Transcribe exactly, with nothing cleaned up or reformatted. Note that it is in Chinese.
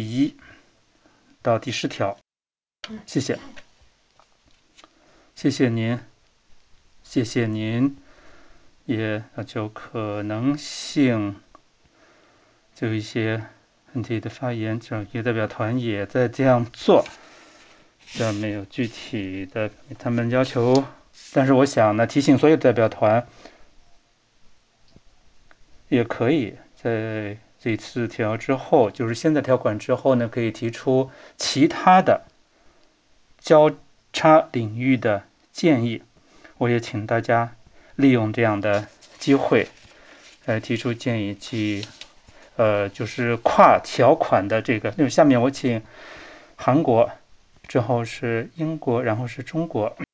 一到第十条，谢谢，谢谢您，谢谢您，也就可能性，就一些问题的发言，这也代表团也在这样做，这没有具体的他们要求，但是我想呢，提醒所有代表团也可以在这次条之后，就是现在条款之后呢，可以提出其他的交叉领域的建议。我也请大家利用这样的机会来提出建议，去呃就是跨条款的这个。那么下面我请韩国，之后是英国，然后是中国